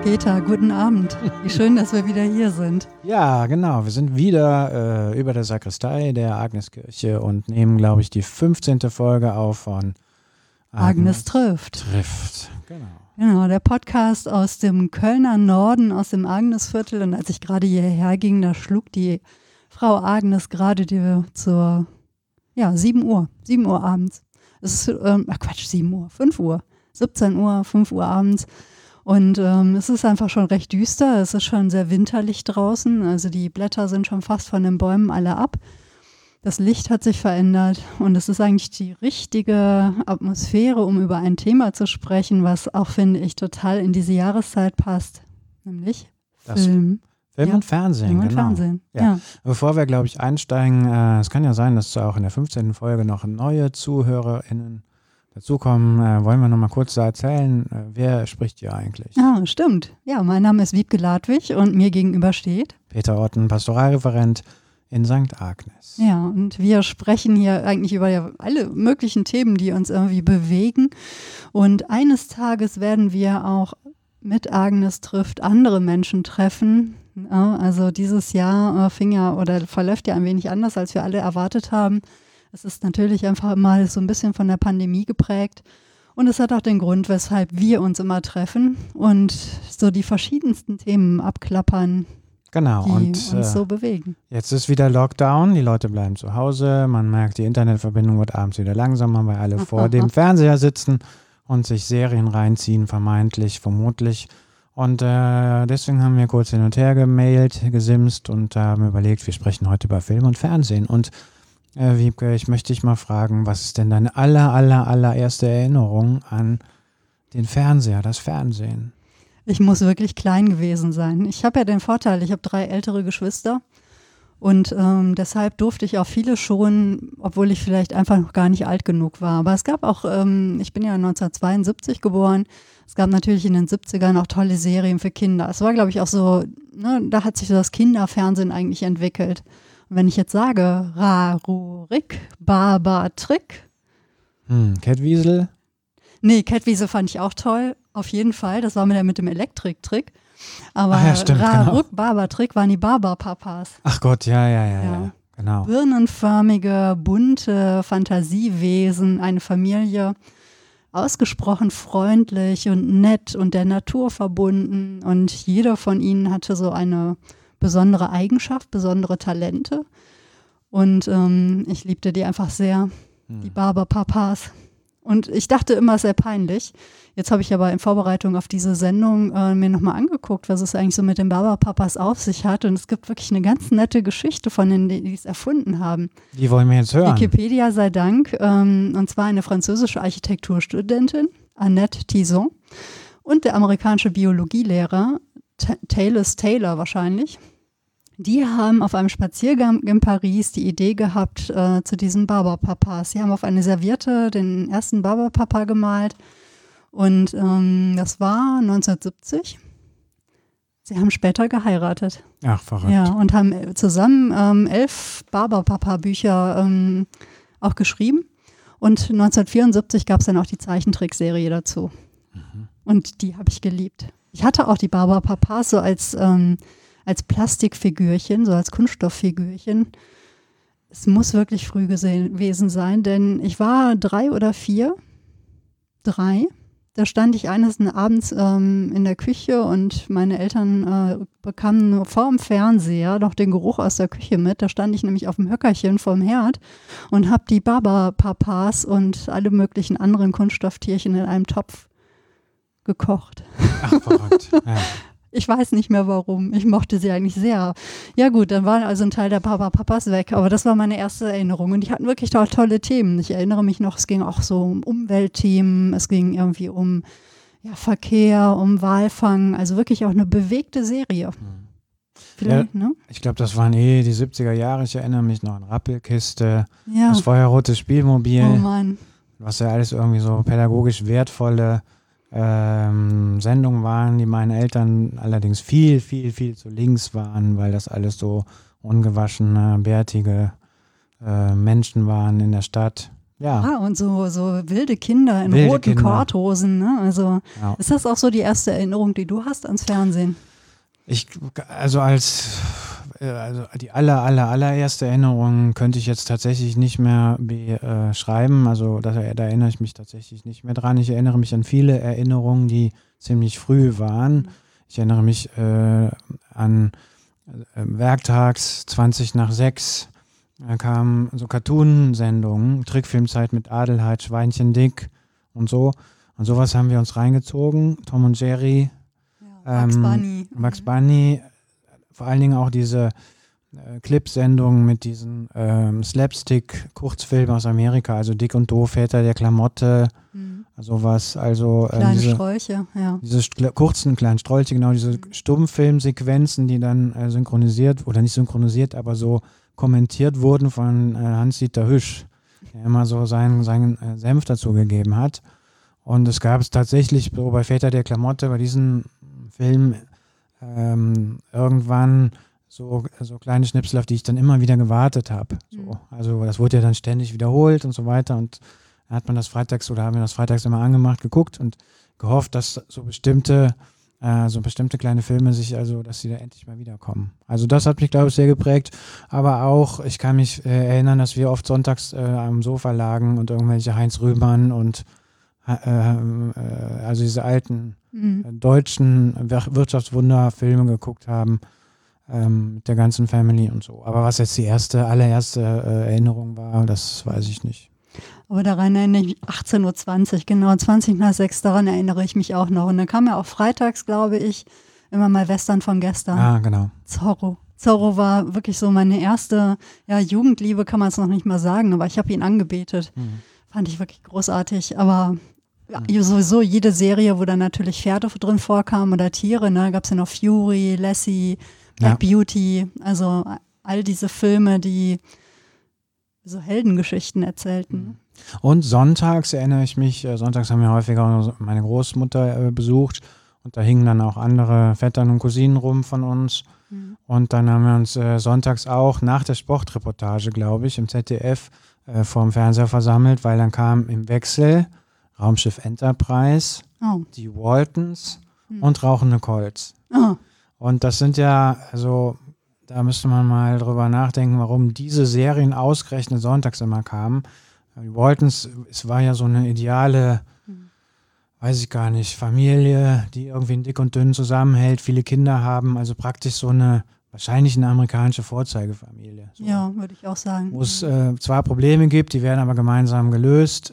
Peter, guten Abend. Wie schön, dass wir wieder hier sind. Ja, genau. Wir sind wieder über der Sakristei der Agneskirche und nehmen, glaube ich, die 15. Folge auf von Agnes trifft. Genau, der Podcast aus dem Kölner Norden, aus dem Agnesviertel. Und als ich gerade hierher ging, da schlug die Frau Agnes gerade zur 7 Uhr abends. Es ist, 7 Uhr, 5 Uhr, 17 Uhr, 5 Uhr abends. Und es ist einfach schon recht düster, es ist schon sehr winterlich draußen, also die Blätter sind schon fast von den Bäumen alle ab. Das Licht hat sich verändert und es ist eigentlich die richtige Atmosphäre, um über ein Thema zu sprechen, was auch, finde ich, total in diese Jahreszeit passt, nämlich Film. Film und Fernsehen, Film und genau. Fernsehen, ja. Bevor wir, glaube ich, einsteigen, es kann ja sein, dass auch in der 15. Folge noch neue ZuhörerInnen dazukommen, wollen wir noch mal kurz erzählen, wer spricht hier eigentlich? Ja, stimmt. Ja, mein Name ist Wiebke Ladwig und mir gegenüber steht Peter Otten, Pastoralreferent in St. Agnes. Ja, und wir sprechen hier eigentlich über alle möglichen Themen, die uns irgendwie bewegen. Und eines Tages werden wir auch mit Agnes trifft andere Menschen treffen. Ja, also dieses Jahr verläuft ja ein wenig anders, als wir alle erwartet haben. Es ist natürlich einfach mal so ein bisschen von der Pandemie geprägt und es hat auch den Grund, weshalb wir uns immer treffen und so die verschiedensten Themen abklappern, genau, die und uns so bewegen. Jetzt ist wieder Lockdown, die Leute bleiben zu Hause, man merkt, die Internetverbindung wird abends wieder langsamer, weil alle vor dem Fernseher sitzen und sich Serien reinziehen, vermutlich. Und deswegen haben wir kurz hin und her gemailt, gesimst und haben überlegt, wir sprechen heute über Film und Fernsehen. Und Wiebke, ich möchte dich mal fragen, was ist denn deine allererste Erinnerung an den Fernseher, das Fernsehen? Ich muss wirklich klein gewesen sein. Ich habe ja den Vorteil, ich habe 3 ältere Geschwister und deshalb durfte ich auch viele schon, obwohl ich vielleicht einfach noch gar nicht alt genug war. Aber es gab auch, ich bin ja 1972 geboren, es gab natürlich in den 70ern auch tolle Serien für Kinder. Es war, glaube ich, auch so, da hat sich so das Kinderfernsehen eigentlich entwickelt. Und wenn ich jetzt sage, Rarurik, Barbatrick. Kettwiesel? Nee, Kettwiesel fand ich auch toll, auf jeden Fall. Das war mit dem Elektriktrick. Aber stimmt, Raruk, genau. Barbatrick waren die Barberpapas. Ach Gott, ja, genau. Birnenförmige, bunte Fantasiewesen, eine Familie, ausgesprochen freundlich und nett und der Natur verbunden. Und jeder von ihnen hatte so eine besondere Eigenschaft, besondere Talente. Und ich liebte die einfach sehr, die Barberpapas. Und ich dachte immer, sehr peinlich. Jetzt habe ich aber in Vorbereitung auf diese Sendung mir nochmal angeguckt, was es eigentlich so mit den Barberpapas auf sich hat. Und es gibt wirklich eine ganz nette Geschichte von denen, die es erfunden haben. Die wollen wir jetzt hören. Wikipedia sei Dank. Und zwar eine französische Architekturstudentin, Annette Tison, und der amerikanische Biologielehrer Thales Taylor wahrscheinlich. Die haben auf einem Spaziergang in Paris die Idee gehabt zu diesen Barberpapas. Sie haben auf eine Serviette den ersten Barberpapa gemalt und das war 1970. Sie haben später geheiratet. Ach, verrückt. Ja, und haben zusammen 11 Barberpapa-Bücher auch geschrieben. Und 1974 gab es dann auch die Zeichentrickserie dazu. Und die habe ich geliebt. Ich hatte auch die Barberpapas so als Plastikfigürchen, so als Kunststofffigürchen. Es muss wirklich früh gewesen sein, denn ich war 3 oder 4. Da stand ich eines Abends in der Küche und meine Eltern bekamen vor dem Fernseher noch den Geruch aus der Küche mit. Da stand ich nämlich auf dem Höckerchen vorm Herd und habe die Barberpapas und alle möglichen anderen Kunststofftierchen in einem Topf gekocht. Ach, verrückt. Ja. Ich weiß nicht mehr warum. Ich mochte sie eigentlich sehr. Ja gut, dann war also ein Teil der Barberpapas weg. Aber das war meine erste Erinnerung. Und die hatten wirklich tolle Themen. Ich erinnere mich noch, es ging auch so um Umweltthemen. Es ging irgendwie um Verkehr, um Walfang. Also wirklich auch eine bewegte Serie. Vielleicht, ja, ne? Ich glaube, das waren die 70er Jahre. Ich erinnere mich noch an Rappelkiste, das feuerrote Spielmobil. Oh Mann. Was ja alles irgendwie so pädagogisch wertvolle Sendungen waren, die meinen Eltern allerdings viel zu links waren, weil das alles so ungewaschene, bärtige Menschen waren in der Stadt. Ja. Und so wilde Kinder in roten Korthosen. Ne? Also ist das auch so die erste Erinnerung, die du hast ans Fernsehen? Also die allererste Erinnerung könnte ich jetzt tatsächlich nicht mehr beschreiben. Also da erinnere ich mich tatsächlich nicht mehr dran. Ich erinnere mich an viele Erinnerungen, die ziemlich früh waren. Ich erinnere mich an werktags 5:20. Da kamen so Cartoon-Sendungen, Trickfilmzeit mit Adelheid, Schweinchen Dick und so. Und sowas haben wir uns reingezogen. Tom und Jerry, Bugs Bunny, vor allen Dingen auch diese Clipsendungen mit diesen Slapstick-Kurzfilmen aus Amerika, also Dick und Doof, Väter der Klamotte, sowas. Also kleine Strolche, ja. Diese kurzen kleinen Strolche, genau, diese Stummfilmsequenzen, die dann synchronisiert, oder nicht synchronisiert, aber so kommentiert wurden von Hans-Dieter Hüsch, der immer so seinen Senf dazu gegeben hat. Und es gab es tatsächlich so bei Väter der Klamotte, bei diesen Filmen irgendwann so kleine Schnipsel, auf die ich dann immer wieder gewartet habe. So. Also das wurde ja dann ständig wiederholt und so weiter. Und dann haben wir das freitags immer angemacht, geguckt und gehofft, dass so bestimmte kleine Filme dass sie da endlich mal wiederkommen. Also das hat mich, glaube ich, sehr geprägt. Aber auch, ich kann mich erinnern, dass wir oft sonntags am Sofa lagen und irgendwelche Heinz Rühmann und also diese alten deutschen Wirtschaftswunderfilme geguckt haben mit der ganzen Family und so. Aber was jetzt die allererste Erinnerung war, das weiß ich nicht. Aber daran erinnere ich mich, 18:20 Uhr, genau, 5:20, daran erinnere ich mich auch noch. Und dann kam ja auch freitags, glaube ich, immer mal Western von gestern. Ah, genau. Zorro war wirklich so meine erste, Jugendliebe kann man es noch nicht mal sagen, aber ich habe ihn angebetet. Fand ich wirklich großartig. Aber sowieso jede Serie, wo dann natürlich Pferde drin vorkamen oder Tiere, ne, gab es ja noch Fury, Lassie, Black Beauty, also all diese Filme, die so Heldengeschichten erzählten. Und sonntags erinnere ich mich, sonntags haben wir häufiger meine Großmutter besucht und da hingen dann auch andere Vettern und Cousinen rum von uns. Und dann haben wir uns sonntags auch nach der Sportreportage, glaube ich, im ZDF vorm Fernseher versammelt, weil dann kam im Wechsel Raumschiff Enterprise, die Waltons und Rauchende Colts. Und das sind ja, also da müsste man mal drüber nachdenken, warum diese Serien ausgerechnet sonntags immer kamen. Die Waltons, es war ja so eine ideale, weiß ich gar nicht, Familie, die irgendwie in dick und dünn zusammenhält, viele Kinder haben, also praktisch so wahrscheinlich eine amerikanische Vorzeigefamilie. So. Ja, würde ich auch sagen. Wo es zwar Probleme gibt, die werden aber gemeinsam gelöst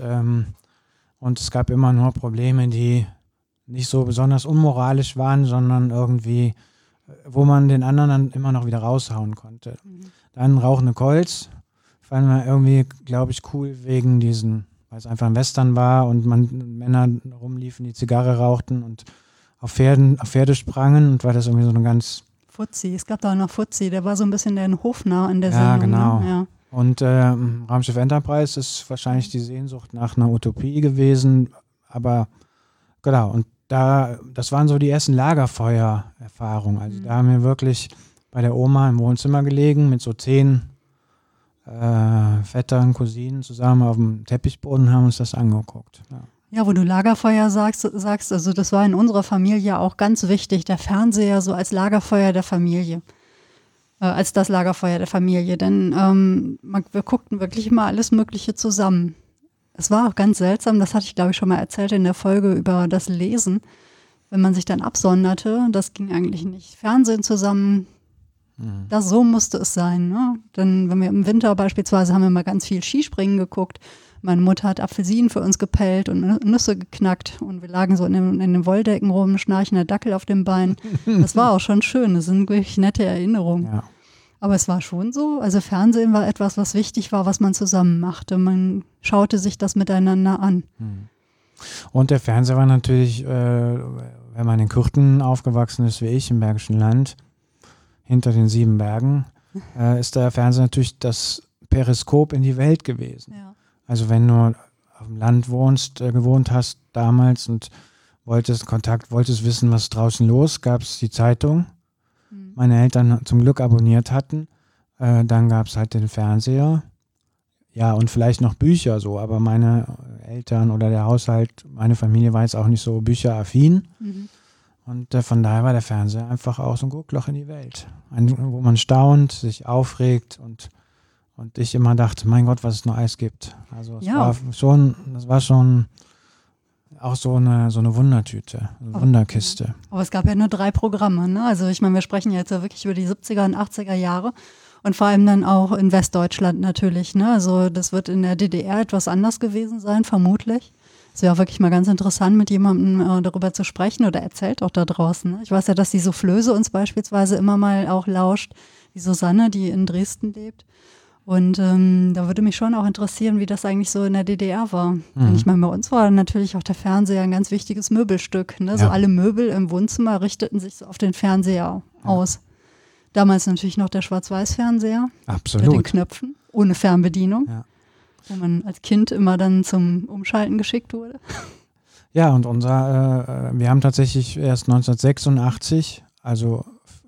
und es gab immer nur Probleme, die nicht so besonders unmoralisch waren, sondern irgendwie, wo man den anderen dann immer noch wieder raushauen konnte. Dann Rauchende Colts fanden wir irgendwie, glaube ich, cool wegen weil es einfach ein Western war und Männer rumliefen, die Zigarre rauchten und auf Pferde sprangen und war das irgendwie so eine ganz... Fuzzi, es gab da auch noch Fuzzi, der war so ein bisschen der Hofnarr in der Sendung. Ja, genau. Ne? Ja. Und Raumschiff Enterprise ist wahrscheinlich die Sehnsucht nach einer Utopie gewesen, aber genau, und das waren so die ersten Lagerfeuer-Erfahrungen. Also da haben wir wirklich bei der Oma im Wohnzimmer gelegen mit so 10 Vettern, Cousinen zusammen auf dem Teppichboden, haben uns das angeguckt. Ja, wo du Lagerfeuer sagst, also das war in unserer Familie auch ganz wichtig, der Fernseher so als Lagerfeuer der Familie. Als das Lagerfeuer der Familie, denn wir guckten wirklich immer alles Mögliche zusammen. Es war auch ganz seltsam, das hatte ich, glaube ich, schon mal erzählt in der Folge über das Lesen, wenn man sich dann absonderte, das ging eigentlich nicht. Fernsehen zusammen, so musste es sein. Ne? Denn wenn wir im Winter beispielsweise haben wir mal ganz viel Skispringen geguckt. Meine Mutter hat Apfelsinen für uns gepellt und Nüsse geknackt und wir lagen so in den Wolldecken rum, schnarchender Dackel auf dem Bein. Das war auch schon schön, das sind wirklich nette Erinnerungen. Ja. Aber es war schon so, also Fernsehen war etwas, was wichtig war, was man zusammen machte. Man schaute sich das miteinander an. Und der Fernseher war natürlich, wenn man in Kürten aufgewachsen ist wie ich im Bergischen Land, hinter den 7 Bergen, ist der Fernseher natürlich das Periskop in die Welt gewesen. Ja. Also wenn du auf dem Land gewohnt hast damals und wolltest wissen, was draußen los, gab es die Zeitung. Meine Eltern zum Glück abonniert hatten. Dann gab es halt den Fernseher. und vielleicht noch Bücher so, aber meine Eltern oder der Haushalt, meine Familie war jetzt auch nicht so bücheraffin. Und von daher war der Fernseher einfach auch so ein Guckloch in die Welt, wo man staunt, sich aufregt und ich immer dachte, mein Gott, was es noch alles gibt. Also das war schon auch so eine Wundertüte, eine Wunderkiste. Aber es gab ja nur 3 Programme, ne? Also ich meine, wir sprechen jetzt ja wirklich über die 70er und 80er Jahre und vor allem dann auch in Westdeutschland natürlich, ne? Also das wird in der DDR etwas anders gewesen sein, vermutlich. Es wäre auch wirklich mal ganz interessant, mit jemandem darüber zu sprechen oder erzählt auch da draußen. Ne? Ich weiß ja, dass die Soufflöse uns beispielsweise immer mal auch lauscht, die Susanne, die in Dresden lebt. Und da würde mich schon auch interessieren, wie das eigentlich so in der DDR war. Und ich meine, bei uns war natürlich auch der Fernseher ein ganz wichtiges Möbelstück. Ne? So alle Möbel im Wohnzimmer richteten sich so auf den Fernseher aus. Damals natürlich noch der Schwarz-Weiß-Fernseher. Absolut. Mit den Knöpfen, ohne Fernbedienung. Ja. Wo man als Kind immer dann zum Umschalten geschickt wurde. Ja, und wir haben tatsächlich erst 1986, also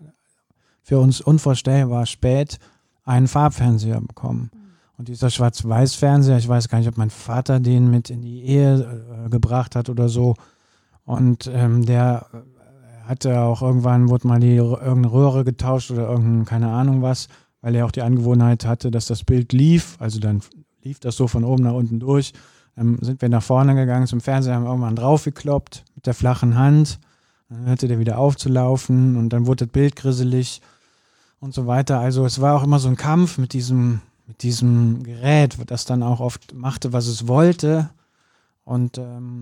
für uns unvorstellbar spät, einen Farbfernseher bekommen. Und dieser Schwarz-Weiß-Fernseher, ich weiß gar nicht, ob mein Vater den mit in die Ehe gebracht hat oder so. Und der hatte auch irgendwann, wurde mal irgendeine Röhre getauscht oder keine Ahnung was, weil er auch die Angewohnheit hatte, dass das Bild lief. Also dann lief das so von oben nach unten durch. Dann sind wir nach vorne gegangen zum Fernseher, haben irgendwann draufgekloppt mit der flachen Hand. Dann hörte der wieder auf zu laufen und dann wurde das Bild grisselig und so weiter. Also es war auch immer so ein Kampf mit diesem Gerät, das dann auch oft machte, was es wollte. Und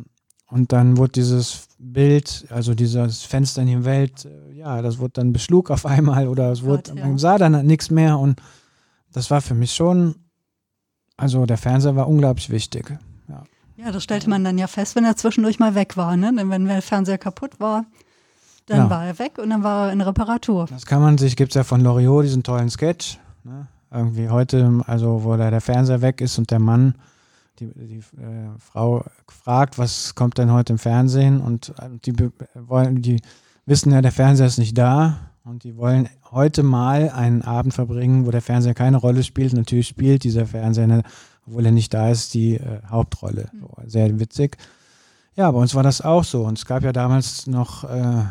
dann wurde dieses Bild, also dieses Fenster in die Welt, das wurde dann beschlug auf einmal oder man sah dann nichts mehr. Und das war für mich schon, also der Fernseher war unglaublich wichtig. Ja, das stellte man dann ja fest, wenn er zwischendurch mal weg war. Ne? Denn wenn der Fernseher kaputt war, dann war er weg und dann war er in Reparatur. Das gibt es ja von Loriot, diesen tollen Sketch. Ne? Irgendwie heute, also wo der Fernseher weg ist und der Mann, die Frau fragt, was kommt denn heute im Fernsehen? Und die wissen ja, der Fernseher ist nicht da und die wollen heute mal einen Abend verbringen, wo der Fernseher keine Rolle spielt. Natürlich spielt dieser Fernseher, obwohl er nicht da ist, die Hauptrolle. So, sehr witzig. Ja, bei uns war das auch so. Und es gab ja damals noch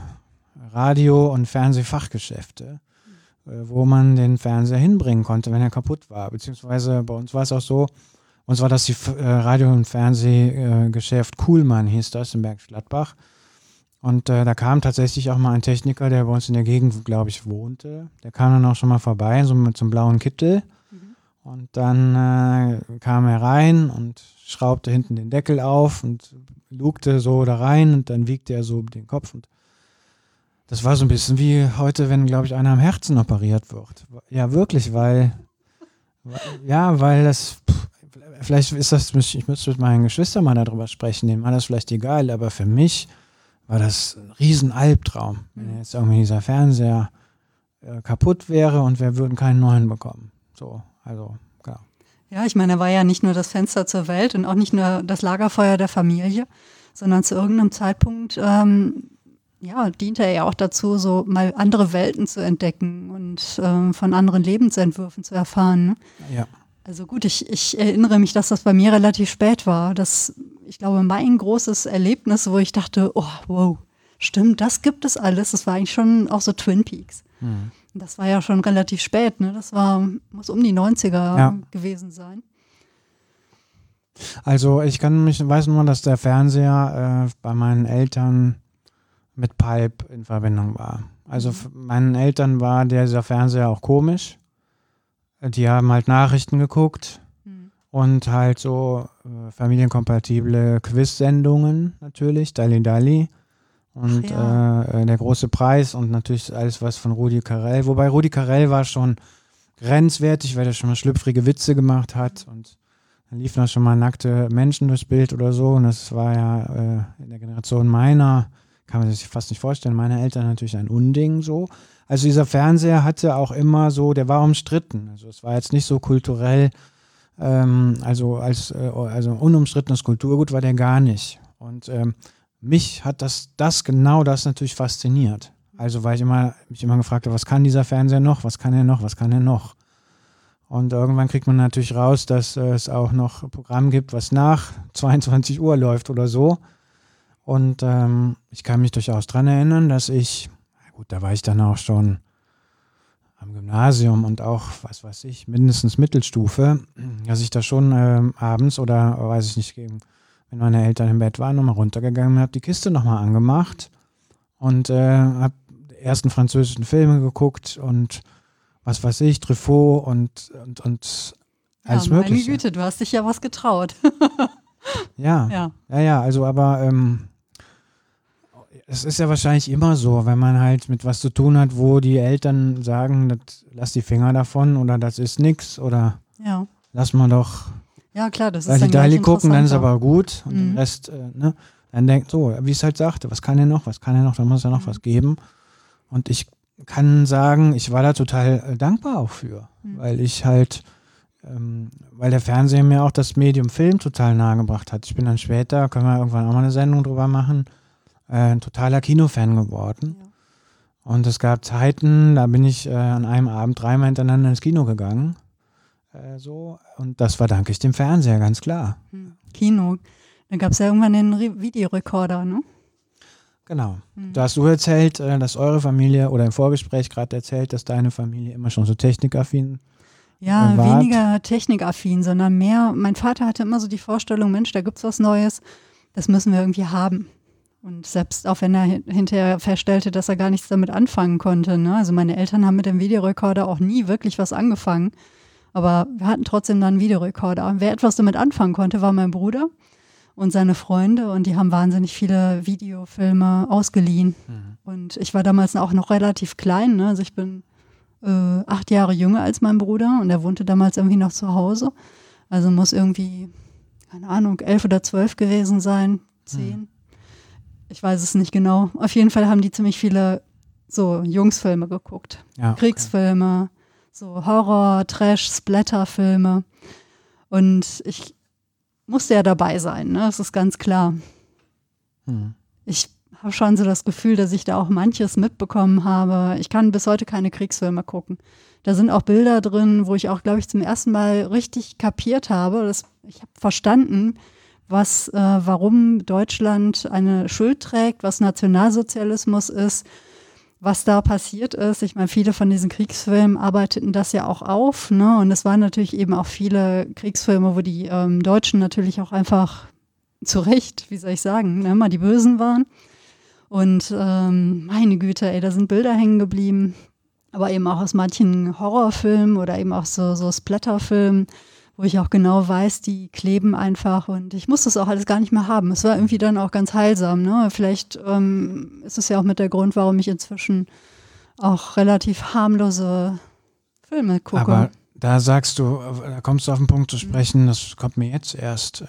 Radio- und Fernsehfachgeschäfte, wo man den Fernseher hinbringen konnte, wenn er kaputt war. Beziehungsweise bei uns war es auch so, uns war das die Radio- und Fernsehgeschäft Kuhlmann, hieß das, in Bergisch Gladbach. Und da kam tatsächlich auch mal ein Techniker, der bei uns in der Gegend, glaube ich, wohnte. Der kam dann auch schon mal vorbei, so mit so einem blauen Kittel. Und dann kam er rein und schraubte hinten den Deckel auf und lugte so da rein und dann wiegte er so den Kopf. Und das war so ein bisschen wie heute, wenn, glaube ich, einer am Herzen operiert wird. Ja, wirklich, weil das, vielleicht ist das, ich müsste mit meinen Geschwistern mal darüber sprechen, denen war das vielleicht egal, aber für mich war das ein riesen Albtraum, wenn jetzt irgendwie dieser Fernseher kaputt wäre und wir würden keinen neuen bekommen. So, also, klar. Ja, ich meine, er war ja nicht nur das Fenster zur Welt und auch nicht nur das Lagerfeuer der Familie, sondern zu irgendeinem Zeitpunkt diente er ja auch dazu, so mal andere Welten zu entdecken und von anderen Lebensentwürfen zu erfahren. Ne? Ja. Also gut, ich erinnere mich, dass das bei mir relativ spät war. Ich glaube, mein großes Erlebnis, wo ich dachte, oh, wow, stimmt, das gibt es alles. Das war eigentlich schon auch so Twin Peaks. Das war ja schon relativ spät, ne? Das muss um die 90er gewesen sein. Also weiß nur, dass der Fernseher bei meinen Eltern mit Pulp in Verbindung war. Also meinen Eltern war dieser Fernseher auch komisch. Die haben halt Nachrichten geguckt und halt so familienkompatible Quiz-Sendungen natürlich, Dalli und der große Preis und natürlich alles was von Rudi Carrell. Wobei Rudi Carrell war schon grenzwertig, weil er schon mal schlüpfrige Witze gemacht hat und dann liefen da schon mal nackte Menschen durchs Bild oder so und das war ja in der Generation meiner, kann man sich fast nicht vorstellen, meine Eltern natürlich ein Unding so. Also dieser Fernseher hatte auch immer so, der war umstritten. Also es war jetzt nicht so kulturell, also unumstrittenes Kulturgut war der gar nicht. Und mich hat das natürlich fasziniert. Also weil ich mich immer gefragt habe, was kann dieser Fernseher noch, was kann er noch, was kann er noch? Und irgendwann kriegt man natürlich raus, dass es auch noch ein Programm gibt, was nach 22 Uhr läuft oder so. Und ich kann mich durchaus daran erinnern, dass ich, gut, da war ich dann auch schon am Gymnasium und auch, was weiß ich, mindestens Mittelstufe, dass ich da schon abends oder, weiß ich nicht, wenn meine Eltern im Bett waren, nochmal runtergegangen und habe die Kiste nochmal angemacht und habe die ersten französischen Filme geguckt und was weiß ich, Truffaut und alles Mögliche. Meine Güte, du hast dich ja was getraut. Ja, also aber es ist ja wahrscheinlich immer so, wenn man halt mit was zu tun hat, wo die Eltern sagen, lass die Finger davon oder das ist nix oder lass mal doch ja, klar, das ist dann Dali gucken, dann ist aber gut und den Rest, dann denkt so, wie es halt sagte, was kann er noch, da muss er noch was geben und ich kann sagen, ich war da total dankbar auch für, weil ich halt weil der Fernseher mir auch das Medium Film total nahe gebracht hat. Ich bin dann später, können wir irgendwann auch mal eine Sendung drüber machen, ein totaler Kinofan geworden. Ja. Und es gab Zeiten, da bin ich an einem Abend 3-mal hintereinander ins Kino gegangen. Und das verdanke ich dem Fernseher, ganz klar. Kino. Dann gab es ja irgendwann den Videorekorder, ne? Genau. Da hast du erzählt, dass eure Familie oder im Vorgespräch gerade erzählt, dass deine Familie immer schon so technikaffin ja, weniger technikaffin, sondern mehr, mein Vater hatte immer so die Vorstellung, Mensch, da gibt's was Neues, das müssen wir irgendwie haben. Und selbst auch wenn er hinterher feststellte, dass er gar nichts damit anfangen konnte, ne? Also meine Eltern haben mit dem Videorekorder auch nie wirklich was angefangen, aber wir hatten trotzdem dann einen Videorekorder. Und wer etwas damit anfangen konnte, war mein Bruder und seine Freunde und die haben wahnsinnig viele Videofilme ausgeliehen. Und ich war damals auch noch relativ klein, ne? Also ich bin 8 Jahre jünger als mein Bruder und er wohnte damals irgendwie noch zu Hause. Also muss irgendwie, keine Ahnung, 11 oder 12 gewesen sein, 10. Ich weiß es nicht genau. Auf jeden Fall haben die ziemlich viele so Jungsfilme geguckt. Ja, okay. Kriegsfilme, so Horror, Trash, Splatter-Filme. Und ich musste ja dabei sein, ne? Das ist ganz klar. Ich habe schon so das Gefühl, dass ich da auch manches mitbekommen habe. Ich kann bis heute keine Kriegsfilme gucken. Da sind auch Bilder drin, wo ich auch, glaube ich, zum ersten Mal richtig kapiert habe. Ich habe verstanden, warum Deutschland eine Schuld trägt, was Nationalsozialismus ist, was da passiert ist. Ich meine, viele von diesen Kriegsfilmen arbeiteten das ja auch auf, ne? Und es waren natürlich eben auch viele Kriegsfilme, wo die Deutschen natürlich auch einfach zu Recht, wie soll ich sagen, ne, mal die Bösen waren. Und meine Güte, ey, da sind Bilder hängen geblieben, aber eben auch aus manchen Horrorfilmen oder eben auch so Splatterfilmen, wo ich auch genau weiß, die kleben einfach und ich muss das auch alles gar nicht mehr haben. Es war irgendwie dann auch ganz heilsam, ne? Vielleicht ist es ja auch mit der Grund, warum ich inzwischen auch relativ harmlose Filme gucke. Aber da kommst du auf den Punkt zu sprechen, das kommt mir jetzt erst.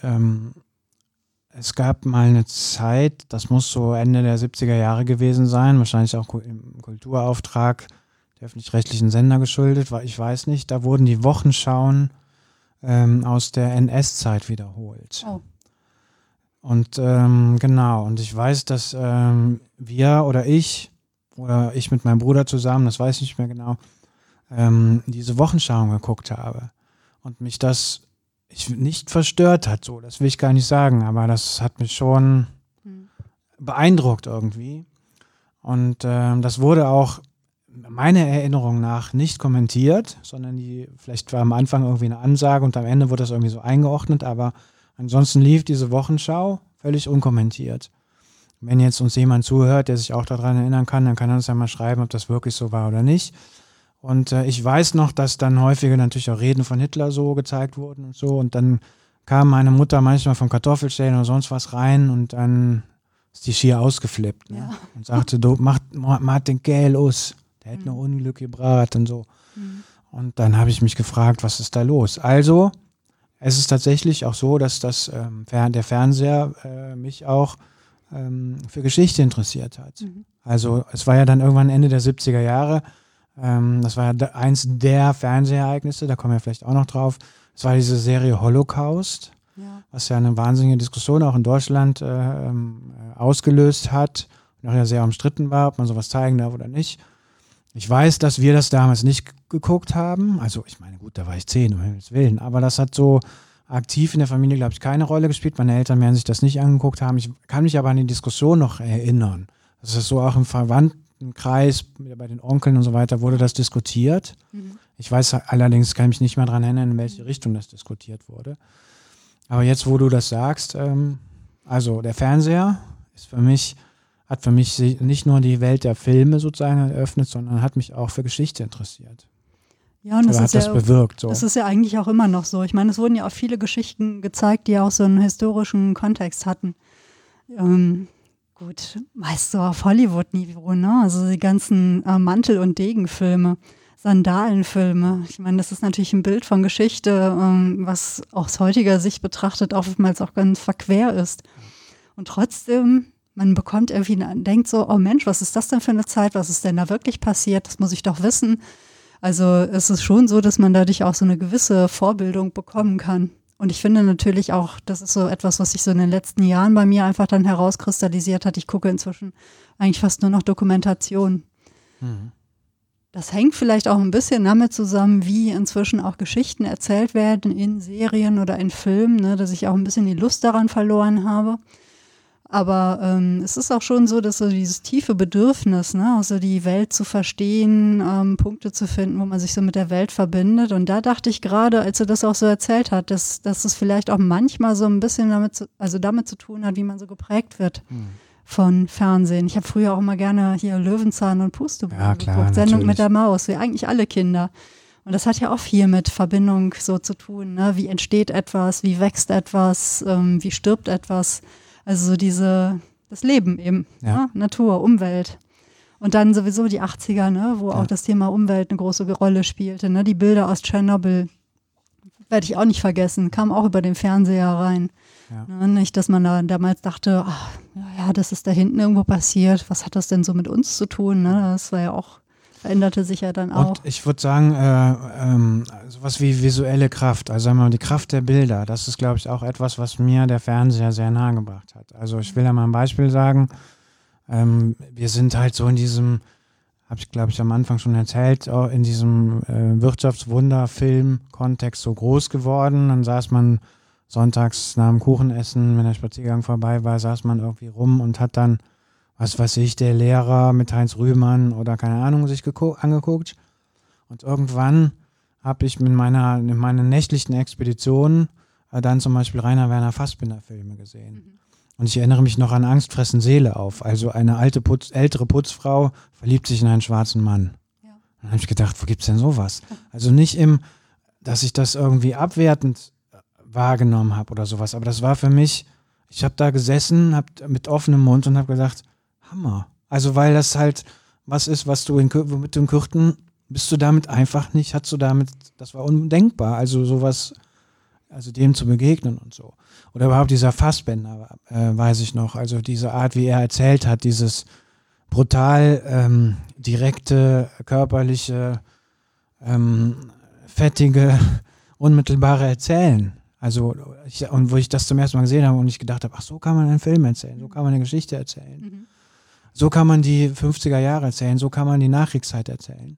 Es gab mal eine Zeit, das muss so Ende der 70er Jahre gewesen sein, wahrscheinlich auch im Kulturauftrag der öffentlich-rechtlichen Sender geschuldet, weil ich weiß nicht, da wurden die Wochenschauen aus der NS-Zeit wiederholt. Oh. Und genau, und ich weiß, dass wir oder ich mit meinem Bruder zusammen, das weiß ich nicht mehr genau, diese Wochenschauen geguckt habe und mich das nicht verstört hat, so, das will ich gar nicht sagen, aber das hat mich schon beeindruckt irgendwie. Und das wurde auch meiner Erinnerung nach nicht kommentiert, sondern vielleicht war am Anfang irgendwie eine Ansage und am Ende wurde das irgendwie so eingeordnet, aber ansonsten lief diese Wochenschau völlig unkommentiert. Wenn jetzt uns jemand zuhört, der sich auch daran erinnern kann, dann kann er uns ja mal schreiben, ob das wirklich so war oder nicht. Und ich weiß noch, dass dann häufiger natürlich auch Reden von Hitler so gezeigt wurden und so. Und dann kam meine Mutter manchmal vom Kartoffelstellen oder sonst was rein und dann ist die schier ausgeflippt. Ne? Ja. Und sagte, du, mach den Gel aus, der hätte noch Unglück gebracht und so. Und dann habe ich mich gefragt, was ist da los? Also, es ist tatsächlich auch so, dass der Fernseher mich auch für Geschichte interessiert hat. Also, es war ja dann irgendwann Ende der 70er Jahre. Das war ja eins der Fernsehereignisse, da kommen wir vielleicht auch noch drauf. Es war diese Serie Holocaust, was ja eine wahnsinnige Diskussion auch in Deutschland ausgelöst hat und auch ja sehr umstritten war, ob man sowas zeigen darf oder nicht. Ich weiß, dass wir das damals nicht geguckt haben. Also ich meine, gut, da war ich 10, um Himmels Willen. Aber das hat so aktiv in der Familie, glaube ich, keine Rolle gespielt. Meine Eltern werden sich das nicht angeguckt haben. Ich kann mich aber an die Diskussion noch erinnern. Das ist so auch im Verwandtenkreis, bei den Onkeln und so weiter, wurde das diskutiert. Ich weiß allerdings, kann mich nicht mehr daran erinnern, in welche Richtung das diskutiert wurde. Aber jetzt, wo du das sagst, also der Fernseher hat für mich nicht nur die Welt der Filme sozusagen eröffnet, sondern hat mich auch für Geschichte interessiert. Ja, und das bewirkt. So. Das ist ja eigentlich auch immer noch so. Ich meine, es wurden ja auch viele Geschichten gezeigt, die auch so einen historischen Kontext hatten. Gut, meist so auf Hollywood-Niveau, ne? Also die ganzen Mantel- und Degenfilme, Sandalenfilme. Ich meine, das ist natürlich ein Bild von Geschichte, was aus heutiger Sicht betrachtet oftmals auch ganz verquer ist. Und trotzdem, man bekommt irgendwie, denkt so, oh Mensch, was ist das denn für eine Zeit? Was ist denn da wirklich passiert? Das muss ich doch wissen. Also es ist schon so, dass man dadurch auch so eine gewisse Vorbildung bekommen kann. Und ich finde natürlich auch, das ist so etwas, was sich so in den letzten Jahren bei mir einfach dann herauskristallisiert hat. Ich gucke inzwischen eigentlich fast nur noch Dokumentation. Das hängt vielleicht auch ein bisschen damit zusammen, wie inzwischen auch Geschichten erzählt werden in Serien oder in Filmen, ne, dass ich auch ein bisschen die Lust daran verloren habe. Aber es ist auch schon so, dass so dieses tiefe Bedürfnis, ne, also die Welt zu verstehen, Punkte zu finden, wo man sich so mit der Welt verbindet. Und da dachte ich gerade, als er das auch so erzählt hat, dass es vielleicht auch manchmal so ein bisschen damit zu tun hat, wie man so geprägt wird von Fernsehen. Ich habe früher auch immer gerne hier Löwenzahn und Pusteblume geguckt, Sendung mit der Maus, wie eigentlich alle Kinder. Und das hat ja auch viel mit Verbindung so zu tun, ne? Wie entsteht etwas, wie wächst etwas, wie stirbt etwas. Also so das Leben eben, ne? Natur, Umwelt. Und dann sowieso die 80er, ne? Wo auch das Thema Umwelt eine große Rolle spielte. Ne? Die Bilder aus Tschernobyl werde ich auch nicht vergessen, kam auch über den Fernseher rein. Ne? Nicht, dass man da damals dachte, das ist da hinten irgendwo passiert. Was hat das denn so mit uns zu tun? Ne? Das war ja auch, veränderte sich ja dann auch. Und ich würde sagen, sowas wie visuelle Kraft, also sagen wir mal, die Kraft der Bilder, das ist, glaube ich, auch etwas, was mir der Fernseher sehr nahe gebracht hat. Also ich will ja mal ein Beispiel sagen, wir sind halt so in diesem, habe ich, glaube ich, am Anfang schon erzählt, auch in diesem Wirtschaftswunder-Film-Kontext so groß geworden. Dann saß man sonntags nach dem Kuchenessen, wenn der Spaziergang vorbei war, saß man irgendwie rum und hat dann, was weiß ich, der Lehrer mit Heinz Rühmann oder keine Ahnung sich angeguckt. Und irgendwann habe ich in meinen nächtlichen Expeditionen dann zum Beispiel Rainer Werner Fassbinder Filme gesehen. Und ich erinnere mich noch an Angst fressen Seele auf. Also eine ältere Putzfrau verliebt sich in einen schwarzen Mann. Ja. Dann habe ich gedacht, wo gibt's denn sowas? Also nicht dass ich das irgendwie abwertend wahrgenommen habe oder sowas. Aber das war für mich, ich habe da gesessen, habe mit offenem Mund und habe gesagt, Hammer. Also weil das halt was ist, was du mit den Kürten bist du damit einfach nicht, das war undenkbar. Also sowas, also dem zu begegnen und so. Oder überhaupt dieser Fassbender, weiß ich noch, also diese Art, wie er erzählt hat, dieses brutal direkte, körperliche, fettige, unmittelbare Erzählen. Also, und wo ich das zum ersten Mal gesehen habe und ich gedacht habe, ach, so kann man einen Film erzählen, so kann man eine Geschichte erzählen. So kann man die 50er Jahre erzählen, so kann man die Nachkriegszeit erzählen.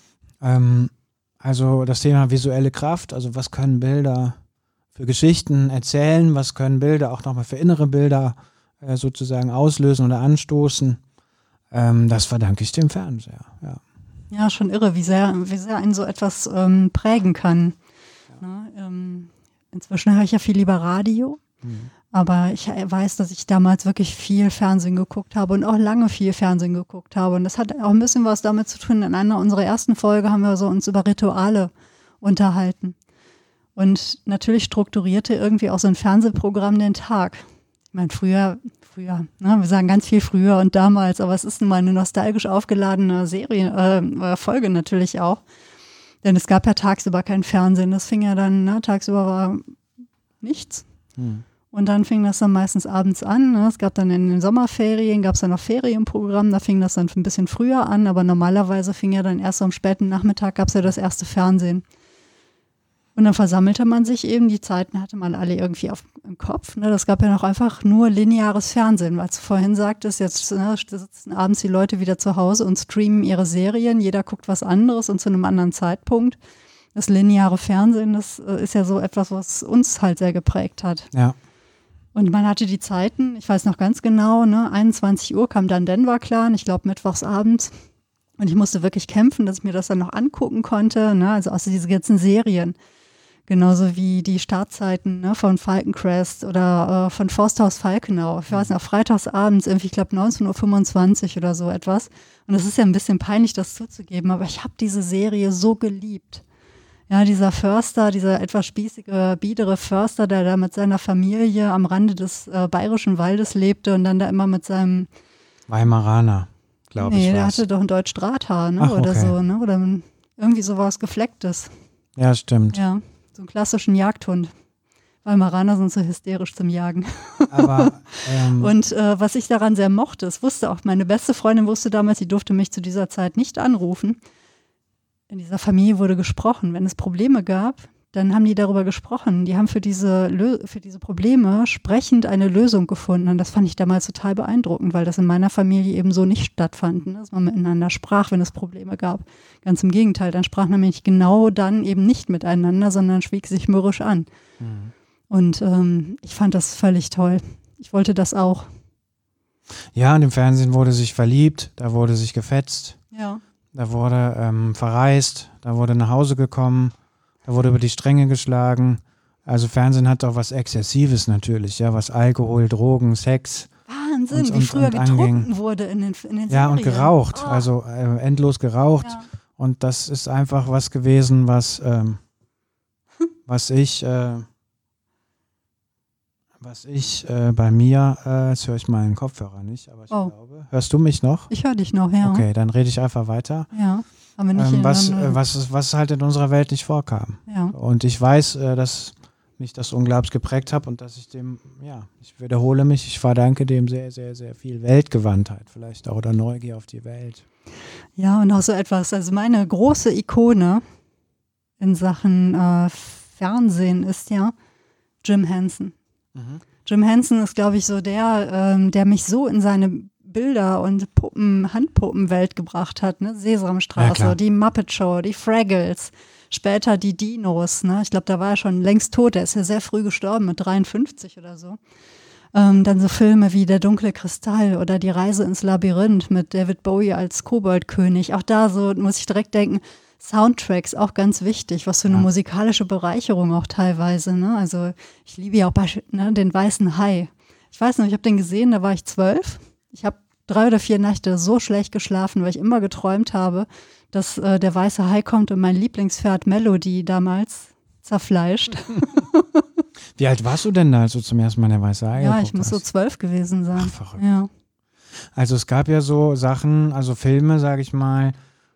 Also das Thema visuelle Kraft, also was können Bilder für Geschichten erzählen, was können Bilder auch nochmal für innere Bilder sozusagen auslösen oder anstoßen, das verdanke ich dem Fernseher. Ja, schon irre, wie sehr einen so etwas prägen kann. Ja. Ne? Inzwischen höre ich ja viel lieber Radio, aber ich weiß, dass ich damals wirklich viel Fernsehen geguckt habe und auch lange viel Fernsehen geguckt habe. Und das hat auch ein bisschen was damit zu tun. In einer unserer ersten Folge haben wir so uns über Rituale unterhalten. Und natürlich strukturierte irgendwie auch so ein Fernsehprogramm den Tag. Ich meine, früher, ne, wir sagen ganz viel früher und damals, aber es ist nun mal eine nostalgisch aufgeladene Folge natürlich auch. Denn es gab ja tagsüber kein Fernsehen. Das fing ja dann, ne, tagsüber war nichts. Und dann fing das dann meistens abends an. Ne? Es gab dann in den Sommerferien, gab es dann noch Ferienprogramm, da fing das dann ein bisschen früher an, aber normalerweise fing ja dann erst am späten Nachmittag, gab es ja das erste Fernsehen. Und dann versammelte man sich eben, die Zeiten hatte man alle irgendwie im Kopf. Ne? Das gab ja noch einfach nur lineares Fernsehen, weil du vorhin sagtest, jetzt sitzen abends die Leute wieder zu Hause und streamen ihre Serien, jeder guckt was anderes und zu einem anderen Zeitpunkt. Das lineare Fernsehen, das ist ja so etwas, was uns halt sehr geprägt hat. Ja. Und man hatte die Zeiten, ich weiß noch ganz genau, ne, 21 Uhr kam dann Denver Clan, ich glaube mittwochs abends. Und ich musste wirklich kämpfen, dass ich mir das dann noch angucken konnte, ne? Also aus diesen ganzen Serien. Genauso wie die Startzeiten, ne, von Falcon Crest oder von Forsthaus Falkenau. Ich weiß noch, freitagsabends, irgendwie, ich glaube 19.25 Uhr oder so etwas. Und es ist ja ein bisschen peinlich, das zuzugeben, aber ich habe diese Serie so geliebt. Ja, dieser Förster, dieser etwas spießige, biedere Förster, der da mit seiner Familie am Rande des Bayerischen Waldes lebte und dann da immer mit seinem Weimaraner, glaube ich. Nee, der hatte doch ein Deutsch-Drahthaar, ne? Oder okay. so, ne? Oder irgendwie sowas Geflecktes. Ja, stimmt. Ja, so einen klassischen Jagdhund. Weimaraner sind so hysterisch zum Jagen. Aber, und was ich daran sehr mochte, es wusste auch, meine beste Freundin wusste damals, sie durfte mich zu dieser Zeit nicht anrufen. In dieser Familie wurde gesprochen. Wenn es Probleme gab, dann haben die darüber gesprochen. Die haben für diese Probleme sprechend eine Lösung gefunden. Und das fand ich damals total beeindruckend, weil das in meiner Familie eben so nicht stattfand, ne? Dass man miteinander sprach, wenn es Probleme gab. Ganz im Gegenteil, dann sprach man nämlich genau dann eben nicht miteinander, sondern schwieg sich mürrisch an. Mhm. Und ich fand das völlig toll. Ich wollte das auch. Ja, und im Fernsehen wurde sich verliebt, da wurde sich gefetzt. Ja. Da wurde verreist, da wurde nach Hause gekommen, da wurde über die Stränge geschlagen. Also Fernsehen hat auch was Exzessives natürlich, ja, was Alkohol, Drogen, Sex. Wahnsinn, wie früher getrunken wurde in den Serien. Ja, und geraucht, also endlos geraucht. Ja. Und das ist einfach was gewesen, was ich bei mir, jetzt höre ich meinen Kopfhörer nicht, aber ich glaube, hörst du mich noch? Ich höre dich noch, ja. Okay, dann rede ich einfach weiter. Ja, aber nicht was halt in unserer Welt nicht vorkam. Ja. Und ich weiß, dass mich das unglaublich geprägt habe und dass ich ich wiederhole mich, ich verdanke dem sehr, sehr, sehr viel Weltgewandtheit vielleicht auch oder Neugier auf die Welt. Ja, und auch so etwas, also meine große Ikone in Sachen Fernsehen ist ja Jim Henson. Jim Henson ist, glaube ich, so der mich so in seine Bilder- und Handpuppenwelt gebracht hat. Ne? Sesamstraße, ja, die Muppet Show, die Fraggles, später die Dinos. Ne? Ich glaube, da war er schon längst tot. Er ist ja sehr früh gestorben, mit 53 oder so. Dann so Filme wie Der dunkle Kristall oder Die Reise ins Labyrinth mit David Bowie als Koboldkönig. Auch da so muss ich direkt denken, Soundtracks, auch ganz wichtig, was für eine musikalische Bereicherung auch teilweise. Ne? Also ich liebe ja auch den Weißen Hai. Ich weiß noch, ich habe den gesehen, da war ich 12. Ich habe 3 oder 4 Nächte so schlecht geschlafen, weil ich immer geträumt habe, dass der Weiße Hai kommt und mein Lieblingspferd Melody damals zerfleischt. Wie alt warst du denn da, als du zum ersten Mal der Weiße Hai Ja, ich muss so 12 gewesen sein. Ach, verrückt. Ja. Also es gab ja so Sachen, also Filme, sage ich mal,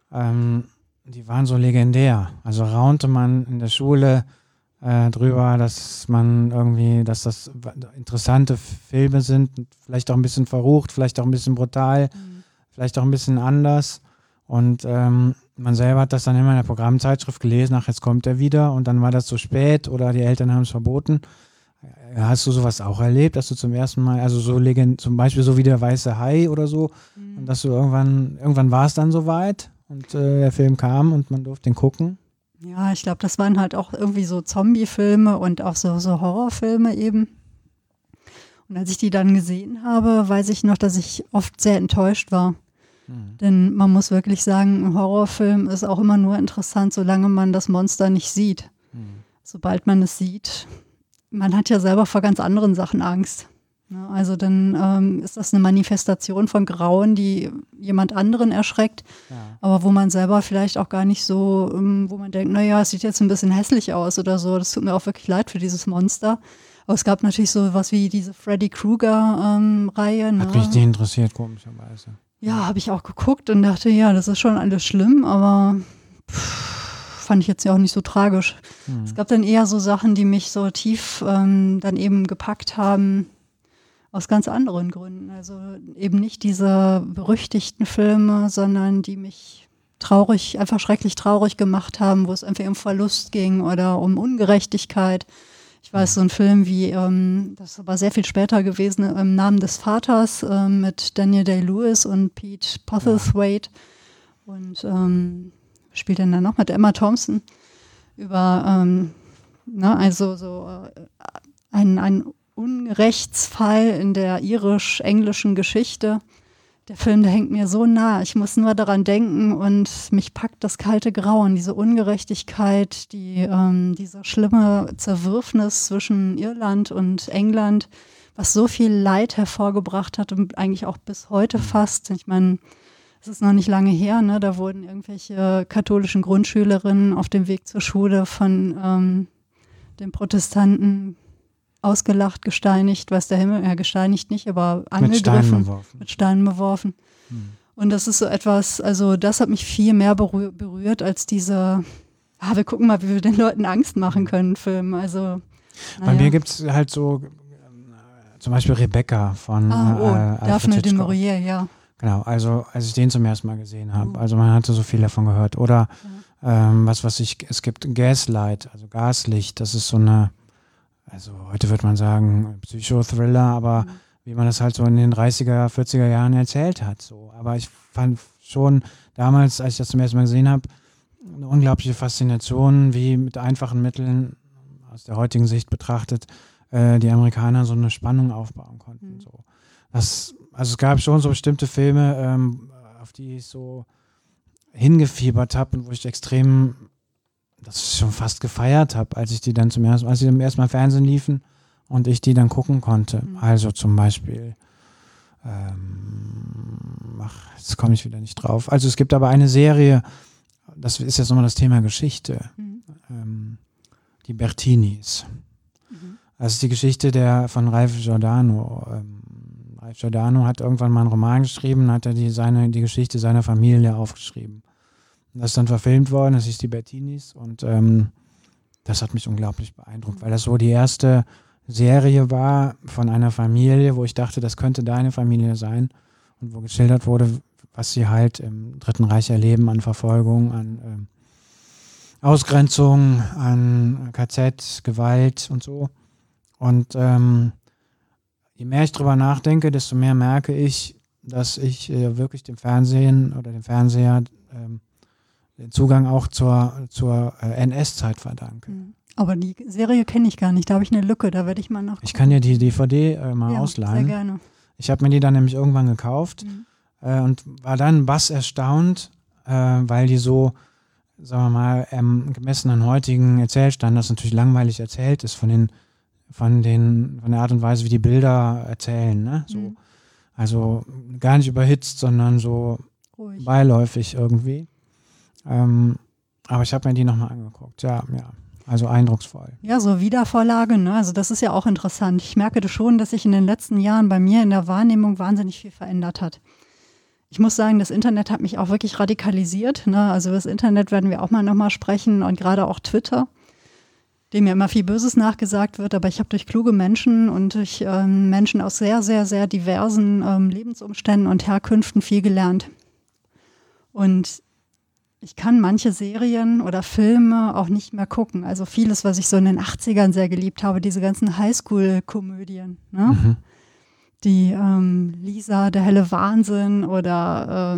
die waren so legendär. Also raunte man in der Schule drüber, dass das interessante Filme sind, vielleicht auch ein bisschen verrucht, vielleicht auch ein bisschen brutal, vielleicht auch ein bisschen anders. Und man selber hat das dann immer in der Programmzeitschrift gelesen, ach, jetzt kommt er wieder und dann war das zu spät oder die Eltern haben es verboten. Hast du sowas auch erlebt, dass du zum ersten Mal, also so zum Beispiel so wie der Weiße Hai oder so, und dass du irgendwann war es dann soweit und der Film kam und man durfte ihn gucken? Ja, ich glaube, das waren halt auch irgendwie so Zombie-Filme und auch so Horrorfilme eben. Und als ich die dann gesehen habe, weiß ich noch, dass ich oft sehr enttäuscht war. Denn man muss wirklich sagen, ein Horrorfilm ist auch immer nur interessant, solange man das Monster nicht sieht. Sobald man es sieht, man hat ja selber vor ganz anderen Sachen Angst. Ja, also dann ist das eine Manifestation von Grauen, die jemand anderen erschreckt, aber wo man selber vielleicht auch gar nicht so, wo man denkt, naja, es sieht jetzt ein bisschen hässlich aus oder so, das tut mir auch wirklich leid für dieses Monster. Aber es gab natürlich so was wie diese Freddy Krueger-Reihe. Hat mich nicht interessiert, komischerweise. Ja, habe ich auch geguckt und dachte, ja, das ist schon alles schlimm, aber fand ich jetzt ja auch nicht so tragisch. Es gab dann eher so Sachen, die mich so tief dann eben gepackt haben, aus ganz anderen Gründen. Also eben nicht diese berüchtigten Filme, sondern die mich traurig, einfach schrecklich traurig gemacht haben, wo es einfach um Verlust ging oder um Ungerechtigkeit. Ich weiß, so ein Film wie, das ist aber sehr viel später gewesen, im Namen des Vaters mit Daniel Day-Lewis und Pete Postlethwaite und spielt dann noch mit Emma Thompson über also so ein Unrechtsfall in der irisch-englischen Geschichte. Der Film, der hängt mir so nah. Ich muss nur daran denken und mich packt das kalte Grauen, diese Ungerechtigkeit, diese schlimme Zerwürfnis zwischen Irland und England, was so viel Leid hervorgebracht hat und eigentlich auch bis heute fast. Ich meine, es ist noch nicht lange her, ne? Da wurden irgendwelche katholischen Grundschülerinnen auf dem Weg zur Schule von den Protestanten ausgelacht, gesteinigt, weiß der Himmel, gesteinigt nicht, aber angegriffen, mit Steinen beworfen. Und das ist so etwas, also das hat mich viel mehr berührt als diese, wir gucken mal, wie wir den Leuten Angst machen können, Film. Also, Bei mir gibt es halt so zum Beispiel Rebecca von Daphne du Maurier, ja. Genau, also als ich den zum ersten Mal gesehen habe, also man hatte so viel davon gehört. Oder es gibt Gaslight, also Gaslicht, das ist so eine, also heute würde man sagen Psychothriller, aber wie man das halt so in den 30er, 40er Jahren erzählt hat. So. Aber ich fand schon damals, als ich das zum ersten Mal gesehen habe, eine unglaubliche Faszination, wie mit einfachen Mitteln aus der heutigen Sicht betrachtet die Amerikaner so eine Spannung aufbauen konnten. So. Also es gab schon so bestimmte Filme, auf die ich so hingefiebert habe und wo ich das schon fast gefeiert habe, als sie zum ersten Mal im Fernsehen liefen und ich die dann gucken konnte. Also zum Beispiel, jetzt komme ich wieder nicht drauf. Also es gibt aber eine Serie, das ist jetzt nochmal das Thema Geschichte, die Bertinis. Das ist die Geschichte von Ralph Giordano. Ralph Giordano hat irgendwann mal einen Roman geschrieben, hat er die Geschichte seiner Familie aufgeschrieben. Das ist dann verfilmt worden, das hieß die Bertinis und das hat mich unglaublich beeindruckt, weil das so die erste Serie war von einer Familie, wo ich dachte, das könnte deine Familie sein und wo geschildert wurde, was sie halt im Dritten Reich erleben an Verfolgung, an Ausgrenzung, an KZ, Gewalt und so. Und je mehr ich drüber nachdenke, desto mehr merke ich, dass ich wirklich dem Fernsehen oder dem Fernseher den Zugang auch zur NS-Zeit verdanke. Aber die Serie kenne ich gar nicht, da habe ich eine Lücke, da werde ich mal nachgucken. Ich kann dir die DVD mal ausleihen. Sehr gerne. Ich habe mir die dann nämlich irgendwann gekauft und war dann erstaunt, weil die so, sagen wir mal, gemessen an heutigen Erzählstandards natürlich langweilig erzählt ist von der Art und Weise, wie die Bilder erzählen. Ne? So. Also gar nicht überhitzt, sondern so ruhig, beiläufig irgendwie. Aber ich habe mir die nochmal angeguckt. Ja, also eindrucksvoll. Ja, so Wiedervorlage, ne? Also das ist ja auch interessant. Ich merke schon, dass sich in den letzten Jahren bei mir in der Wahrnehmung wahnsinnig viel verändert hat. Ich muss sagen, das Internet hat mich auch wirklich radikalisiert. Ne? Also über das Internet werden wir auch mal nochmal sprechen und gerade auch Twitter, dem ja immer viel Böses nachgesagt wird, aber ich habe durch kluge Menschen und durch Menschen aus sehr, sehr, sehr diversen Lebensumständen und Herkünften viel gelernt. Und ich kann manche Serien oder Filme auch nicht mehr gucken. Also vieles, was ich so in den 80ern sehr geliebt habe, diese ganzen Highschool-Komödien. Ne? Die Lisa, der helle Wahnsinn oder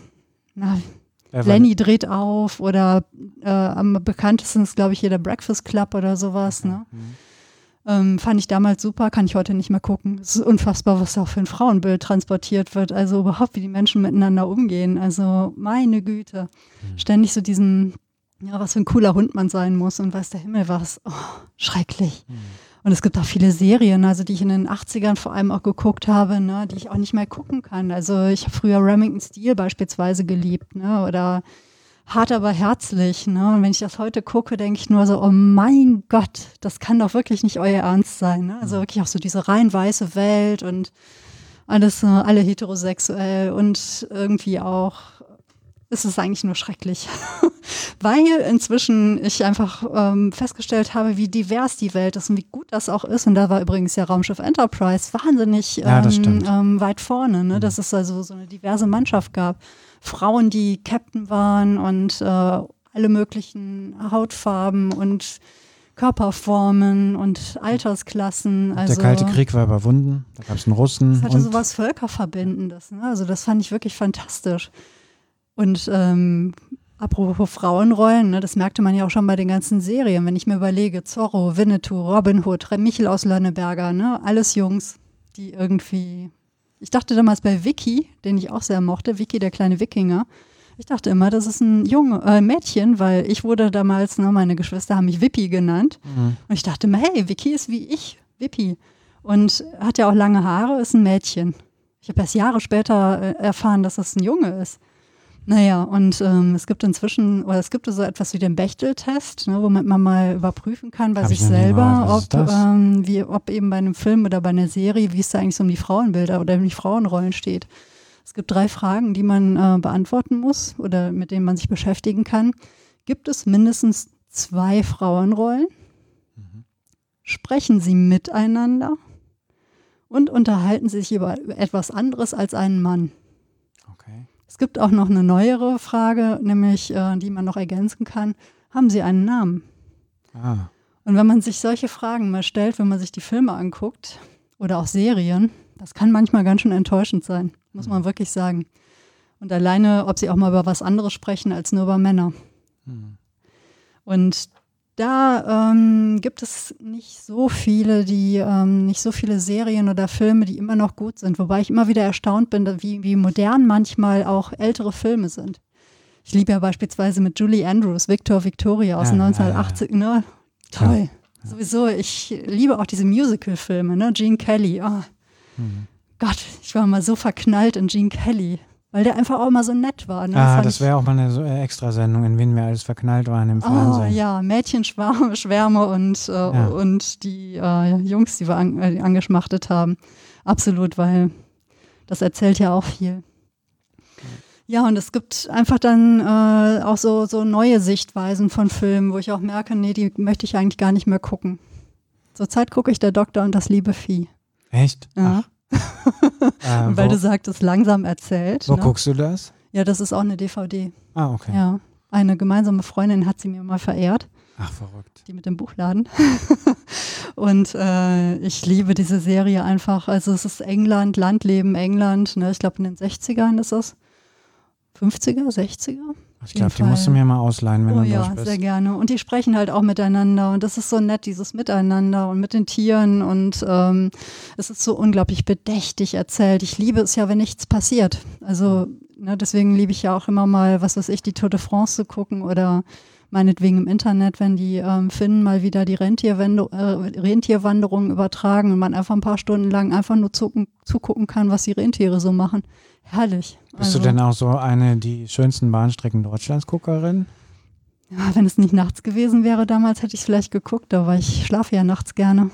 Lenny dreht auf oder am bekanntesten ist, glaube ich, hier der Breakfast Club oder sowas. Ne? Fand ich damals super, kann ich heute nicht mehr gucken. Es ist unfassbar, was da auch für ein Frauenbild transportiert wird. Also überhaupt, wie die Menschen miteinander umgehen. Also meine Güte. Ständig so was für ein cooler Hund man sein muss und weiß der Himmel was. Oh, schrecklich. Und es gibt auch viele Serien, also die ich in den 80ern vor allem auch geguckt habe, ne, die ich auch nicht mehr gucken kann. Also ich habe früher Remington Steele beispielsweise geliebt, ne, oder Hart aber herzlich. Ne? Und wenn ich das heute gucke, denke ich nur so, oh mein Gott, das kann doch wirklich nicht euer Ernst sein. Ne? Also wirklich auch so diese rein weiße Welt und alles, alle heterosexuell und irgendwie auch ist es eigentlich nur schrecklich. Weil inzwischen ich einfach festgestellt habe, wie divers die Welt ist und wie gut das auch ist. Und da war übrigens ja Raumschiff Enterprise wahnsinnig weit vorne, ne? Dass es also so eine diverse Mannschaft gab. Frauen, die Captain waren und alle möglichen Hautfarben und Körperformen und Altersklassen. Also, der Kalte Krieg war überwunden, da gab es einen Russen. Das hatte sowas Völkerverbindendes. Ne? Also das fand ich wirklich fantastisch. Und apropos Frauenrollen, ne, das merkte man ja auch schon bei den ganzen Serien. Wenn ich mir überlege, Zorro, Winnetou, Robin Hood, Michel aus Lönneberger, ne, alles Jungs, die irgendwie. Ich dachte damals bei Vicky, den ich auch sehr mochte, Vicky, der kleine Wikinger. Ich dachte immer, das ist ein Mädchen, weil ich wurde damals, ne, meine Geschwister haben mich Wippi genannt. Und ich dachte immer, hey, Vicky ist wie ich, Wippi. Und hat ja auch lange Haare, ist ein Mädchen. Ich habe erst Jahre später erfahren, dass das ein Junge ist. Naja, und es gibt so etwas wie den Bechtel-Test, ne, womit man mal überprüfen kann bei sich selber, ob eben bei einem Film oder bei einer Serie, wie es da eigentlich so um die Frauenbilder oder um die Frauenrollen steht. Es gibt 3 Fragen, die man beantworten muss oder mit denen man sich beschäftigen kann. Gibt es mindestens 2 Frauenrollen? Sprechen sie miteinander? Und unterhalten sie sich über etwas anderes als einen Mann? Okay. Es gibt auch noch eine neuere Frage, nämlich die man noch ergänzen kann. Haben sie einen Namen? Ah. Und wenn man sich solche Fragen mal stellt, wenn man sich die Filme anguckt oder auch Serien, das kann manchmal ganz schön enttäuschend sein, muss man wirklich sagen. Und alleine, ob sie auch mal über was anderes sprechen als nur über Männer. Und da gibt es nicht so viele Serien oder Filme, die immer noch gut sind. Wobei ich immer wieder erstaunt bin, wie modern manchmal auch ältere Filme sind. Ich liebe ja beispielsweise mit Julie Andrews, Victoria aus den 1980. Ne? Toll. Ja. Sowieso, ich liebe auch diese Musical-Filme, ne? Gene Kelly. Oh. Gott, ich war mal so verknallt in Gene Kelly, weil der einfach auch immer so nett war. Ne? Das wäre auch mal eine Extrasendung, in wen wir alles verknallt waren im Fernsehen. Oh ja, Mädchenschwärme und die Jungs, die wir angeschmachtet haben. Absolut, weil das erzählt ja auch viel. Ja, und es gibt einfach dann auch so neue Sichtweisen von Filmen, wo ich auch merke, nee, die möchte ich eigentlich gar nicht mehr gucken. Zurzeit gucke ich Der Doktor und das liebe Vieh. Echt? Ja. Weil du sagtest, langsam erzählt. Wo guckst du das? Ja, das ist auch eine DVD. Ah, okay. Ja, eine gemeinsame Freundin hat sie mir mal verehrt. Ach, verrückt. Die mit dem Buchladen. Und ich liebe diese Serie einfach. Also es ist England, Landleben England. Ne? Ich glaube in den 60ern ist es. 50er, 60er? Ich glaube, die musst du mir mal ausleihen, wenn du durch bist. Ja, sehr gerne. Und die sprechen halt auch miteinander. Und das ist so nett, dieses Miteinander und mit den Tieren. Und es ist so unglaublich bedächtig erzählt. Ich liebe es ja, wenn nichts passiert. Also deswegen liebe ich ja auch immer mal, was weiß ich, die Tour de France zu gucken oder meinetwegen im Internet, wenn die Finnen mal wieder die Rentierwanderung übertragen und man einfach ein paar Stunden lang einfach nur zugucken kann, was die Rentiere so machen. Herrlich. Bist du denn auch so eine, die schönsten Bahnstrecken Deutschlands Guckerin? Ja, wenn es nicht nachts gewesen wäre damals, hätte ich es vielleicht geguckt, aber ich schlafe ja nachts gerne.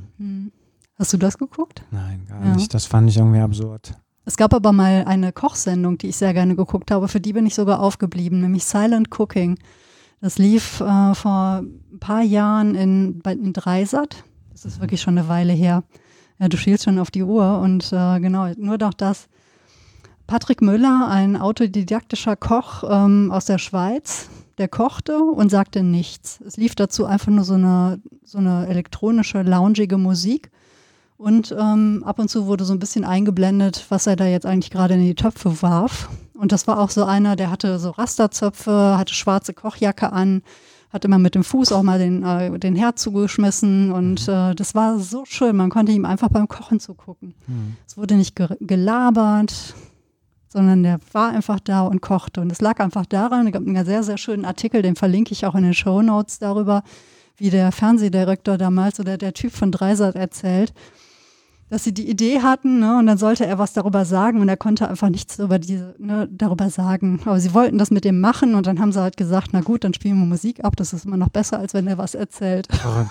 Hast du das geguckt? Nein, gar nicht. Das fand ich irgendwie absurd. Es gab aber mal eine Kochsendung, die ich sehr gerne geguckt habe, für die bin ich sogar aufgeblieben, nämlich Silent Cooking. Das lief vor ein paar Jahren in Dreisat. Das ist wirklich schon eine Weile her. Ja, du schielst schon auf die Uhr und genau, nur doch das. Patrick Müller, ein autodidaktischer Koch aus der Schweiz, der kochte und sagte nichts. Es lief dazu einfach nur so eine elektronische, loungige Musik und ab und zu wurde so ein bisschen eingeblendet, was er da jetzt eigentlich gerade in die Töpfe warf. Und das war auch so einer, der hatte so Rasterzöpfe, hatte schwarze Kochjacke an, hat immer mit dem Fuß auch mal den Herd zugeschmissen und das war so schön, man konnte ihm einfach beim Kochen zugucken. Es wurde nicht gelabert, sondern der war einfach da und kochte. Und es lag einfach daran, es gab einen sehr, sehr schönen Artikel, den verlinke ich auch in den Shownotes darüber, wie der Fernsehdirektor damals oder der Typ von Dreisat erzählt, dass sie die Idee hatten, ne, und dann sollte er was darüber sagen und er konnte einfach nichts darüber sagen. Aber sie wollten das mit dem machen und dann haben sie halt gesagt, na gut, dann spielen wir Musik ab, das ist immer noch besser, als wenn er was erzählt.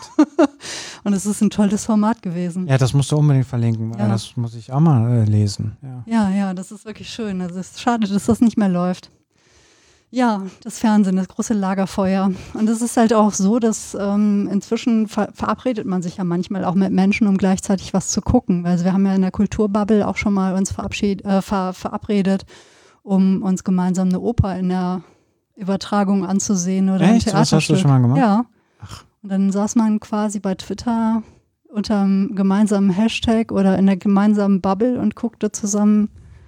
Und es ist ein tolles Format gewesen. Ja, das musst du unbedingt verlinken, weil das muss ich auch mal lesen. Ja, das ist wirklich schön. Also es ist schade, dass das nicht mehr läuft. Ja, das Fernsehen, das große Lagerfeuer. Und es ist halt auch so, dass inzwischen verabredet man sich ja manchmal auch mit Menschen, um gleichzeitig was zu gucken. Also wir haben ja in der Kulturbubble auch schon mal uns verabredet, um uns gemeinsam eine Oper in der Übertragung anzusehen oder ein Theaterstück. Das hast du schon mal gemacht? Ja. Ach. Und dann saß man quasi bei Twitter unter einem gemeinsamen Hashtag oder in der gemeinsamen Bubble und guckte zusammen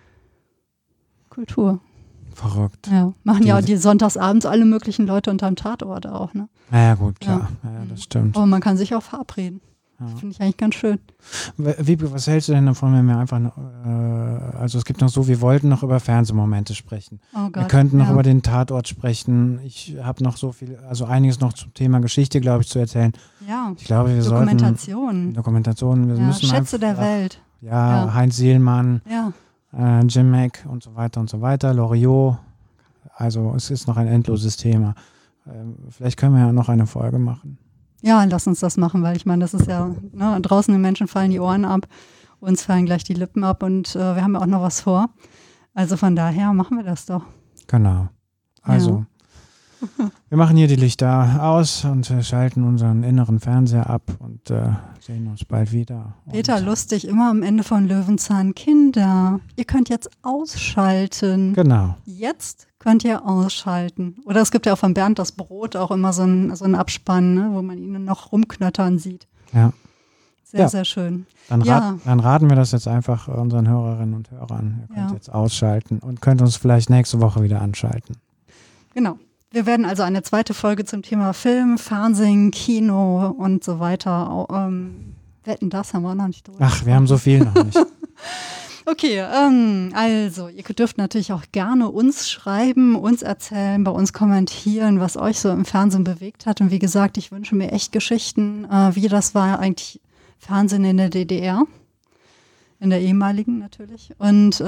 Kultur. Verrückt. Ja, machen ja die sonntagsabends alle möglichen Leute unterm Tatort auch, ne? Ja, gut, klar. Ja, das stimmt. Aber man kann sich auch verabreden. Ja. Finde ich eigentlich ganz schön. Wiebke, was hältst du denn davon, wenn wir einfach, also es gibt noch so, wir wollten noch über Fernsehmomente sprechen. Oh Gott, wir könnten noch über den Tatort sprechen. Ich habe noch so viel, also einiges noch zum Thema Geschichte, glaube ich, zu erzählen. Ja, ich glaube, wir Dokumentation. Wir müssen Schätze der Welt. Ja, Heinz Sielmann. Ja. Jim Mack und so weiter, Loriot. Also es ist noch ein endloses Thema. Vielleicht können wir ja noch eine Folge machen. Ja, lass uns das machen, weil ich meine, das ist ja, ne, draußen den Menschen fallen die Ohren ab, uns fallen gleich die Lippen ab und wir haben ja auch noch was vor. Also von daher machen wir das doch. Genau. Also, wir machen hier die Lichter aus und schalten unseren inneren Fernseher ab und sehen uns bald wieder. Peter Lustig, immer am Ende von Löwenzahn. Kinder, ihr könnt jetzt ausschalten. Genau. Jetzt könnt ihr ausschalten. Oder es gibt ja auch von Bernd das Brot auch immer so einen Abspann, ne, wo man ihn noch rumknöttern sieht. Ja. Sehr, sehr schön. Dann raten wir das jetzt einfach unseren Hörerinnen und Hörern. Ihr könnt jetzt ausschalten und könnt uns vielleicht nächste Woche wieder anschalten. Genau. Wir werden also eine zweite Folge zum Thema Film, Fernsehen, Kino und so weiter. Wetten, das haben wir auch noch nicht drüber. Ach, wir haben so viel noch nicht. Okay, also ihr dürft natürlich auch gerne uns schreiben, uns erzählen, bei uns kommentieren, was euch so im Fernsehen bewegt hat. Und wie gesagt, ich wünsche mir echt Geschichten, wie das war eigentlich Fernsehen in der DDR, in der ehemaligen natürlich. Und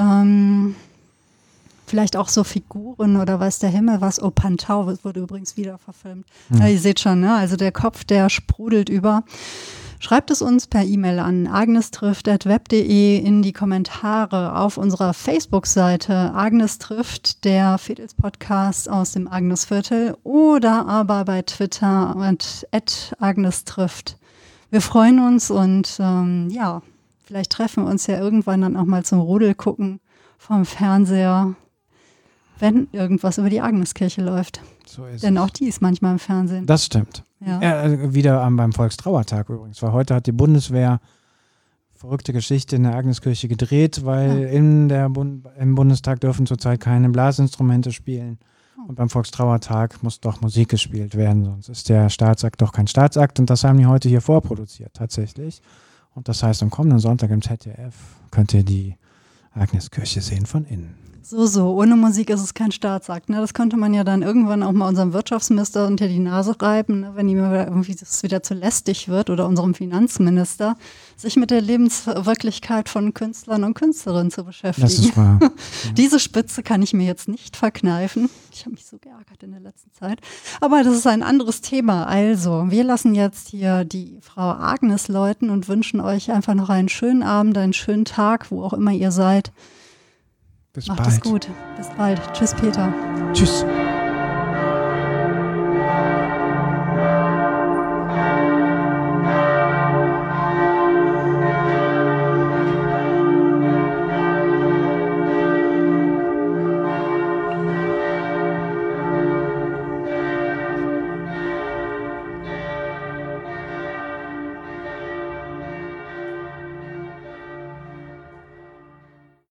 vielleicht auch so Figuren oder weiß der Himmel was. Oh, Pantau wurde übrigens wieder verfilmt. Ja, ihr seht schon, ne? Also der Kopf, der sprudelt über. Schreibt es uns per E-Mail an agnestrifft@web.de in die Kommentare auf unserer Facebook-Seite Agnes trifft, der Fedels-Podcast aus dem Agnesviertel oder aber bei Twitter @agnestrifft. Wir freuen uns und vielleicht treffen wir uns ja irgendwann dann auch mal zum Rudel gucken vom Fernseher, wenn irgendwas über die Agneskirche läuft. So ist Denn auch die ist manchmal im Fernsehen. Das stimmt. Ja. Wieder beim Volkstrauertag übrigens, weil heute hat die Bundeswehr verrückte Geschichte in der Agneskirche gedreht, weil im Bundestag dürfen zurzeit keine Blasinstrumente spielen. Und beim Volkstrauertag muss doch Musik gespielt werden, sonst ist der Staatsakt doch kein Staatsakt. Und das haben die heute hier vorproduziert tatsächlich. Und das heißt, am kommenden Sonntag im ZDF könnt ihr die Agneskirche sehen von innen. So, ohne Musik ist es kein Staatsakt. Ne? Das könnte man ja dann irgendwann auch mal unserem Wirtschaftsminister unter die Nase reiben, ne? Wenn ihm irgendwie das wieder zu lästig wird oder unserem Finanzminister, sich mit der Lebenswirklichkeit von Künstlern und Künstlerinnen zu beschäftigen. Das ist wahr. Ja. Diese Spitze kann ich mir jetzt nicht verkneifen. Ich habe mich so geärgert in der letzten Zeit. Aber das ist ein anderes Thema. Also, wir lassen jetzt hier die Frau Agnes läuten und wünschen euch einfach noch einen schönen Abend, einen schönen Tag, wo auch immer ihr seid. Bis Macht bald. es gut. Bis bald. Tschüss, Peter. Tschüss.